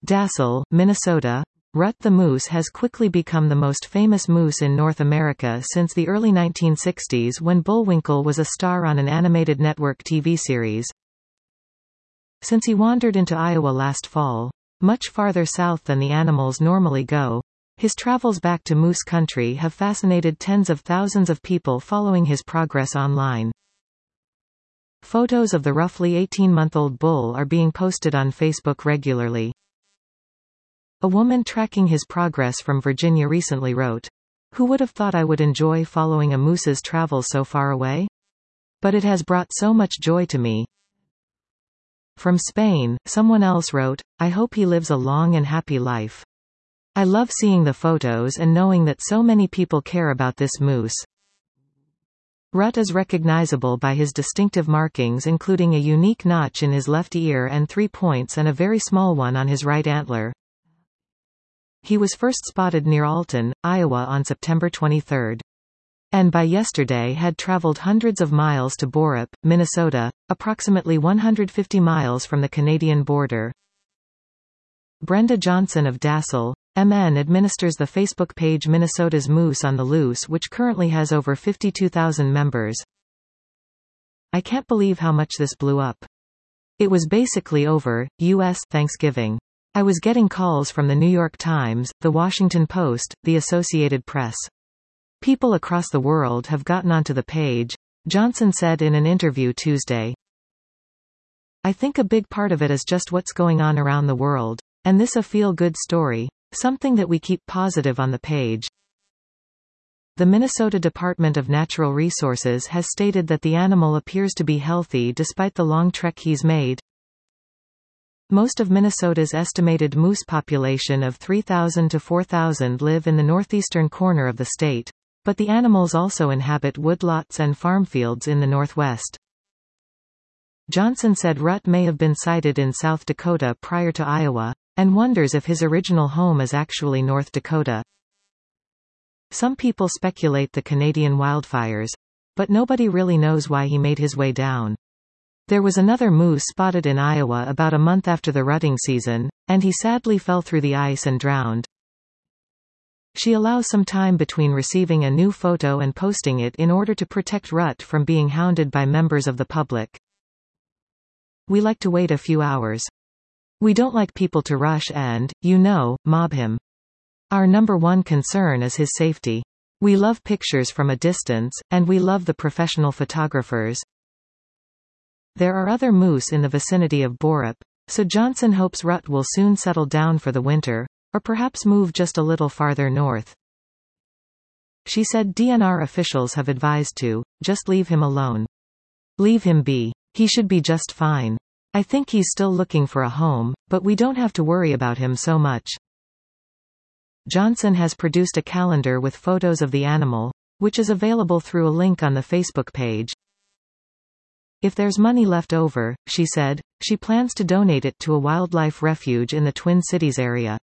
Dassel, Minnesota. Rut the moose has quickly become the most famous moose in North America since the early 1960s, when Bullwinkle was a star on an animated network TV series. Since he wandered into Iowa last fall, much farther south than the animals normally go, his travels back to moose country have fascinated tens of thousands of people following his progress online. Photos of the roughly 18-month-old bull are being posted on Facebook regularly. A woman tracking his progress from Virginia recently wrote, "Who would have thought I would enjoy following a moose's travels so far away? But it has brought so much joy to me." From Spain, someone else wrote, "I hope he lives a long and happy life. I love seeing the photos and knowing that so many people care about this moose." Rut is recognizable by his distinctive markings, including a unique notch in his left ear and 3 points and a very small one on his right antler. He was first spotted near Alton, Iowa on September 23. And by yesterday had traveled hundreds of miles to Borup, Minnesota, approximately 150 miles from the Canadian border. Brenda Johnson of Dassel, MN administers the Facebook page Minnesota's Moose on the Loose, which currently has over 52,000 members. "I can't believe how much this blew up. It was basically over, U.S. Thanksgiving. I was getting calls from the New York Times, the Washington Post, the Associated Press. People across the world have gotten onto the page," Johnson said in an interview Tuesday. "I think a big part of it is just what's going on around the world. And this a feel-good story. Something that we keep positive on the page." The Minnesota Department of Natural Resources has stated that the animal appears to be healthy despite the long trek he's made. Most of Minnesota's estimated moose population of 3,000 to 4,000 live in the northeastern corner of the state, but the animals also inhabit woodlots and farm fields in the northwest. Johnson said Rut may have been sighted in South Dakota prior to Iowa, and wonders if his original home is actually North Dakota. Some people speculate the Canadian wildfires, but nobody really knows why he made his way down. There was another moose spotted in Iowa about a month after the rutting season, and he sadly fell through the ice and drowned. She allows some time between receiving a new photo and posting it in order to protect Rut from being hounded by members of the public. "We like to wait a few hours. We don't like people to rush and, mob him. Our number one concern is his safety. We love pictures from a distance, and we love the professional photographers." There are other moose in the vicinity of Borup, so Johnson hopes Rut will soon settle down for the winter, or perhaps move just a little farther north. She said DNR officials have advised to, "Just leave him alone. Leave him be. He should be just fine. I think he's still looking for a home, but we don't have to worry about him so much." Johnson has produced a calendar with photos of the animal, which is available through a link on the Facebook page. If there's money left over, she said, she plans to donate it to a wildlife refuge in the Twin Cities area.